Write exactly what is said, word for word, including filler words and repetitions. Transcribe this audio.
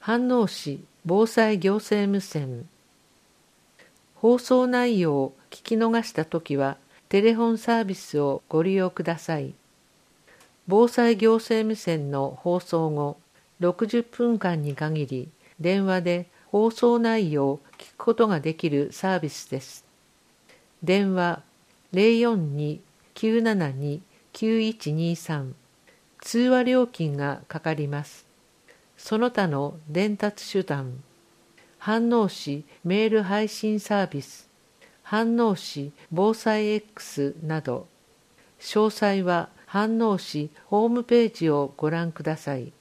飯能市防災行政無線。放送内容を聞き逃したときは、テレフォンサービスをご利用ください。防災行政無線の放送後、ろくじゅっぷんかんに限り、電話で放送内容を聞くことができるサービスです。電話 ゼロよんに きゅうななに きゅういちにさん。通話料金がかかります。その他の伝達手段、飯能市メール配信サービス、飯能市防災 X など、詳細は飯能市ホームページをご覧ください。